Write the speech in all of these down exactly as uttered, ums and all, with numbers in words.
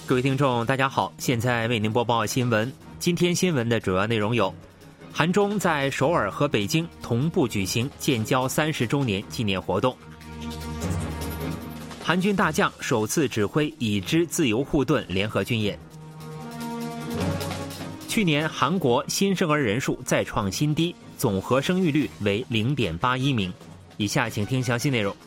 各位听众大家好，现在为您播报新闻。今天新闻的主要内容有：韩中在首尔和北京同步举行建交三十周年纪念活动；韩军大将首次指挥已知自由护盾联合军演；去年韩国新生儿人数再创新低，总和生育率为 零点八一 名。以下请听详细内容。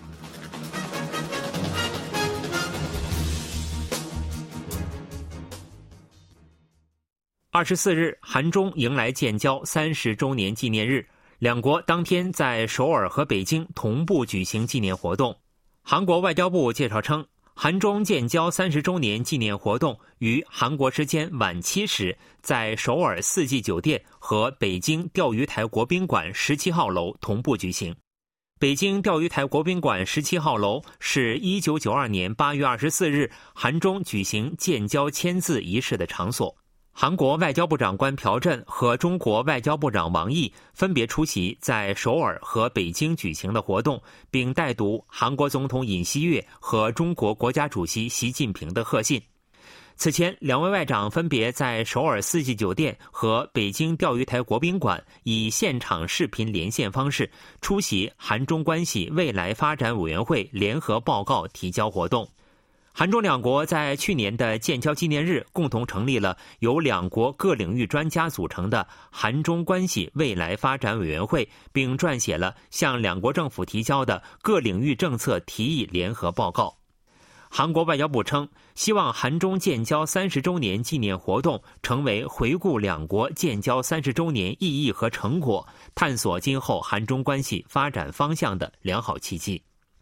二十四日，韩中迎来建交三十周年纪念日，两国当天在首尔和北京同步举行纪念活动。韩国外交部介绍称，韩中建交三十周年纪念活动于韩国时间晚七时在首尔四季酒店和北京钓鱼台国宾馆十七号楼同步举行。北京钓鱼台国宾馆十七号楼是一九九二年八月二十四日韩中举行建交签字仪式的场所。韩国外交部长官朴振和中国外交部长王毅分别出席在首尔和北京举行的活动，并代读韩国总统尹锡悦和中国国家主席习近平的贺信。此前，两位外长分别在首尔四季酒店和北京钓鱼台国宾馆以现场视频连线方式出席韩中关系未来发展委员会联合报告提交活动。韩中两国在去年的建交纪念日共同成立了由两国各领域专家组成的韩中关系未来发展委员会，并撰写了向两国政府提交的各领域政策提议联合报告。韩国外交部称，希望韩中建交三十周年纪念活动成为回顾两国建交三十周年意义和成果，探索今后韩中关系发展方向的良好契机。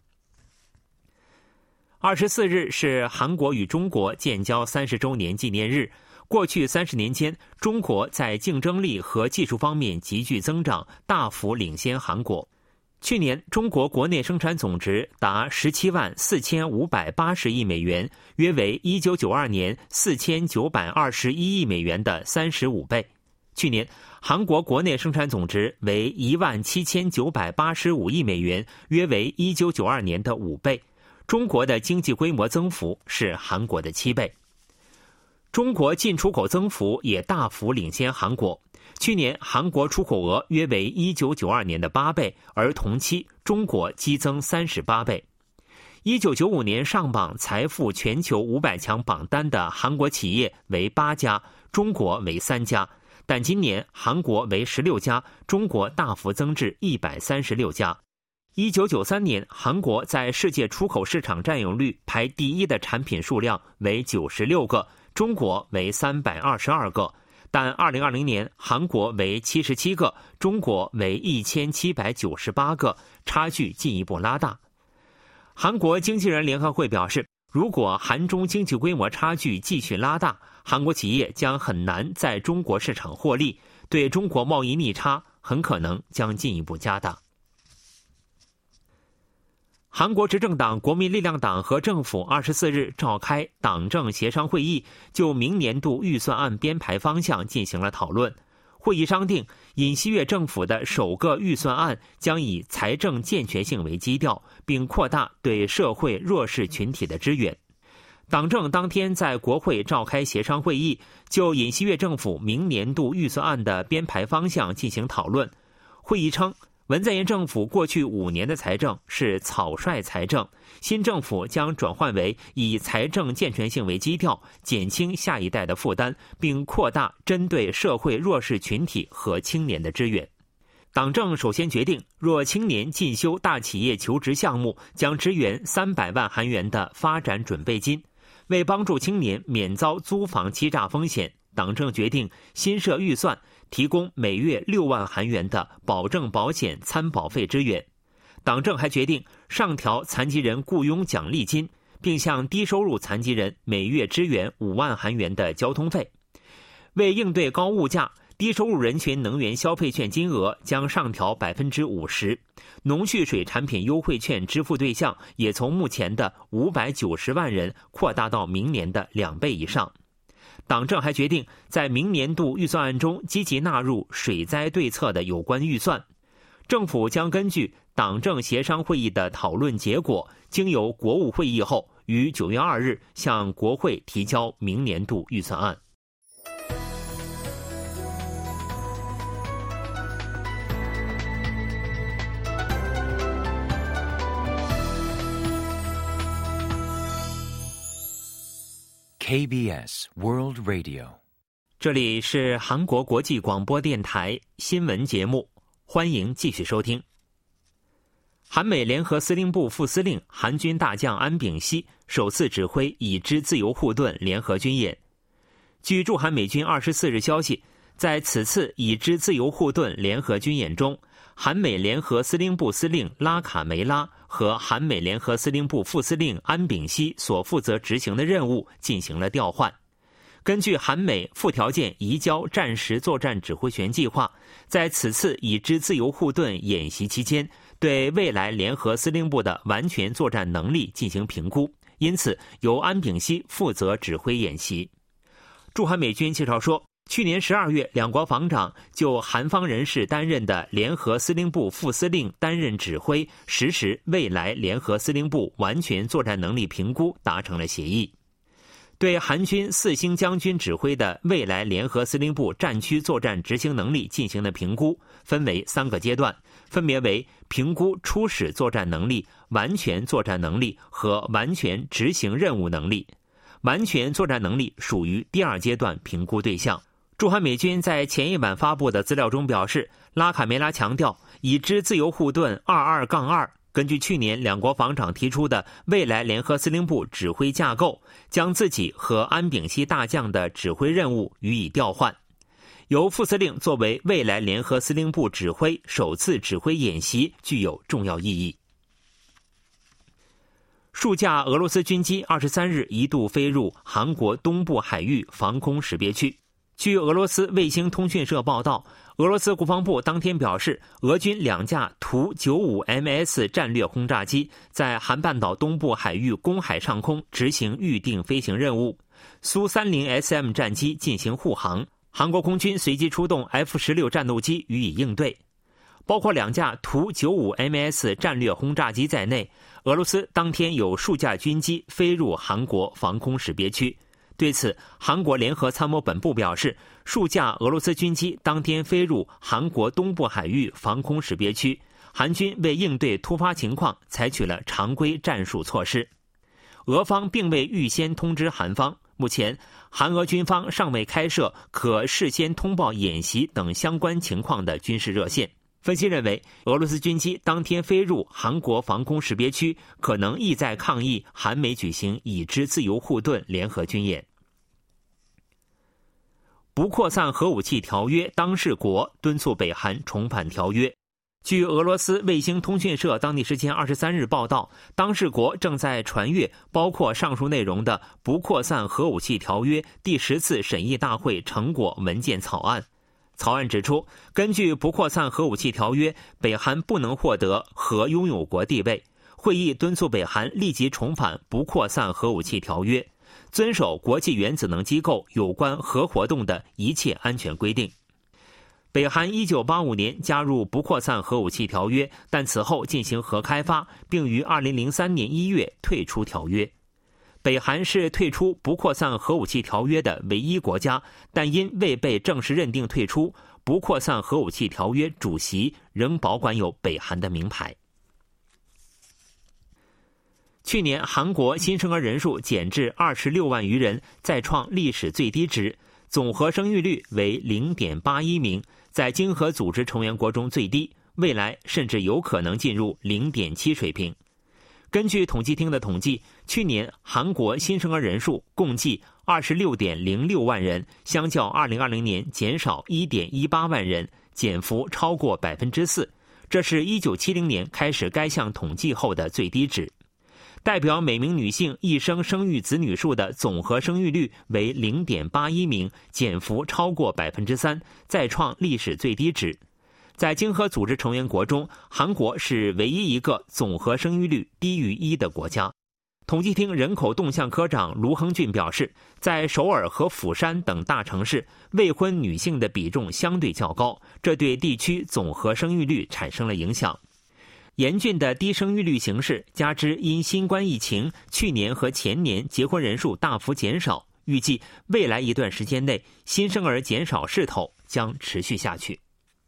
二十四日是韩国与中国建交三十周年纪念日。过去三十年间，中国在竞争力和技术方面急剧增长，大幅领先韩国。去年，中国国内生产总值达十七万四千五百八十亿美元，约为一九九二年四千九百二十一亿美元的三十五倍。去年，韩国国内生产总值为一万七千九百八十五亿美元，约为一九九二年的五倍。中国的经济规模增幅是韩国的七倍。中国进出口增幅也大幅领先韩国。去年韩国出口额约为一九九二年的八倍，而同期中国激增三十八倍。一九九五年上榜财富全球五百强榜单的韩国企业为八家，中国为三家，但今年韩国为十六家，中国大幅增至一百三十六家。一九九三年，韩国在世界出口市场占有率排第一的产品数量为九十六个，中国为三百二十二个。但二零二零年，韩国为七十七个，中国为一千七百九十八个，差距进一步拉大。韩国经纪人联合会表示，如果韩中经济规模差距继续拉大，韩国企业将很难在中国市场获利，对中国贸易逆差很可能将进一步加大。韩国执政党国民力量党和政府二十四日召开党政协商会议，就明年度预算案编排方向进行了讨论。会议商定，尹锡悦政府的首个预算案将以财政健全性为基调，并扩大对社会弱势群体的支援。党政当天在国会召开协商会议，就尹锡悦政府明年度预算案的编排方向进行讨论。会议称，文在寅政府过去五年的财政是草率财政，新政府将转换为以财政健全性为基调，减轻下一代的负担，并扩大针对社会弱势群体和青年的支援。党政首先决定，若青年进修大企业求职项目，将支援三百万韩元的发展准备金。为帮助青年免遭租房欺诈风险，党政决定新设预算，提供每月六万韩元的保证保险参保费支援。党政还决定上调残疾人雇佣奖励金，并向低收入残疾人每月支援五万韩元的交通费。为应对高物价，低收入人群能源消费券金额将上调百分之五十，农畜水产品优惠券支付对象也从目前的五百九十万人扩大到明年的两倍以上。党政还决定在明年度预算案中积极纳入水灾对策的有关预算。政府将根据党政协商会议的讨论结果，经由国务会议后， 于九月二日向国会提交明年度预算案。 K B S World Radio， 这里是韩国国际广播电台新闻节目，欢迎继续收听。韩美联合司令部副司令韩军大将安秉熙首次指挥已知自由护盾联合军演。据驻韩美军二十四日消息，在此次已知自由护盾联合军演中，韩美联合司令部司令拉卡梅拉和韩美联合司令部副司令安秉熙所负责执行的任务进行了调换。根据韩美附条件移交战时作战指挥权计划，在此次已知自由护盾演习期间，对未来联合司令部的完全作战能力进行评估，因此由安秉熙负责指挥演习。驻韩美军介绍说，去年十二月，两国防长就韩方人士担任的联合司令部副司令担任指挥，实施未来联合司令部完全作战能力评估达成了协议。对韩军四星将军指挥的未来联合司令部战区作战执行能力进行的评估，分为三个阶段，分别为评估初始作战能力、完全作战能力和完全执行任务能力。完全作战能力属于第二阶段评估对象。驻韩美军在前一晚发布的资料中表示，拉卡梅拉强调，已知自由护盾 二二杠二 根据去年两国防长提出的未来联合司令部指挥架构，将自己和安秉熙大将的指挥任务予以调换。由副司令作为未来联合司令部指挥首次指挥演习具有重要意义。数架俄罗斯军机二十三日一度飞入韩国东部海域防空识别区。据俄罗斯卫星通讯社报道，俄罗斯国防部当天表示，俄军两架图 九五 M S 战略轰炸机在韩半岛东部海域公海上空执行预定飞行任务，苏 三十 S M 战机进行护航，韩国空军随即出动 F 十六 战斗机予以应对。包括两架图 九五 M S 战略轰炸机在内，俄罗斯当天有数架军机飞入韩国防空识别区。对此，韩国联合参谋本部表示，数架俄罗斯军机当天飞入韩国东部海域防空识别区，韩军为应对突发情况采取了常规战术措施。俄方并未预先通知韩方，目前韩俄军方尚未开设可事先通报演习等相关情况的军事热线。分析认为，俄罗斯军机当天飞入韩国防空识别区，可能意在抗议韩美举行已知自由护盾联合军演。不扩散核武器条约当事国敦促北韩重返条约。据俄罗斯卫星通讯社当地时间二十三日报道，当事国正在传阅包括上述内容的不扩散核武器条约第十次审议大会成果文件草案。草案指出，根据不扩散核武器条约，北韩不能获得核拥有国地位。会议敦促北韩立即重返不扩散核武器条约，遵守国际原子能机构有关核活动的一切安全规定。北韩一九八五年加入不扩散核武器条约，但此后进行核开发，并于二零零三年一月退出条约。北韩是退出不扩散核武器条约的唯一国家，但因未被正式认定退出，不扩散核武器条约主席仍保管有北韩的名牌。去年韩国新生儿人数减至二十六万余人，再创历史最低值，总和生育率为 零点八一名，在经合组织成员国中最低，未来甚至有可能进入 零点七 水平。根据统计厅的统计，去年韩国新生儿人数共计 二十六点零六万人，相较二零二零年减少 一点一八万人，减幅超过 百分之四， 这是一九七零年开始该项统计后的最低值。代表每名女性一生生育子女数的总和生育率为 零点八一名，减幅超过 百分之三， 再创历史最低值。在经合组织成员国中，韩国是唯一一个总和生育率低于一的国家。统计厅人口动向科长卢亨俊表示，在首尔和釜山等大城市，未婚女性的比重相对较高，这对地区总和生育率产生了影响。 严峻的低生育率形势，加之因新冠疫情，去年和前年结婚人数大幅减少，预计未来一段时间内新生儿减少势头将持续下去。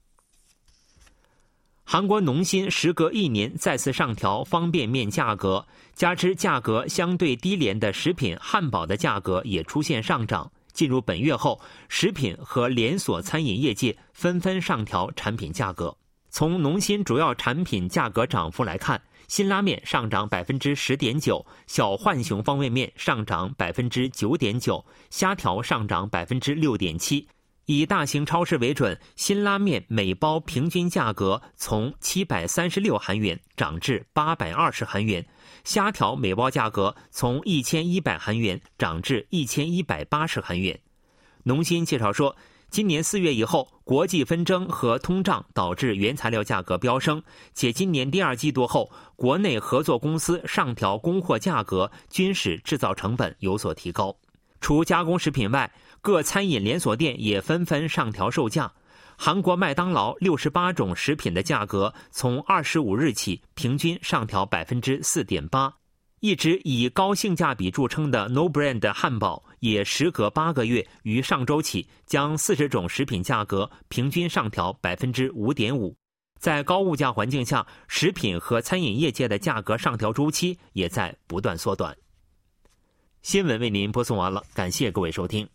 韩国农心时隔一年再次上调方便面价格，加之价格相对低廉的食品汉堡的价格也出现上涨。进入本月后，食品和连锁餐饮业界纷纷上调产品价格。从农心主要产品价格涨幅来看，辛拉面上涨 百分之十点九， 小浣熊方便面上涨 百分之九点九， 虾条上涨 百分之六点七。以大型超市为准，辛拉面每包平均价格从七百三十六韩元涨至八百二十韩元，虾条每包价格从一千一百韩元涨至一千一百八十韩元。农心介绍说，今年四月以后，国际纷争和通胀导致原材料价格飙升，且今年第二季度后，国内合作公司上调供货价格，均使制造成本有所提高。除加工食品外，各餐饮连锁店也纷纷上调售价。韩国麦当劳六十八种食品的价格从二十五日起平均上调 百分之四点八。一直以高性价比著称的 No Brand 汉堡也时隔八个月，于上周起将四十种食品价格平均上调 百分之五点五。在高物价环境下，食品和餐饮业界的价格上调周期也在不断缩短。新闻为您播送完了，感谢各位收听。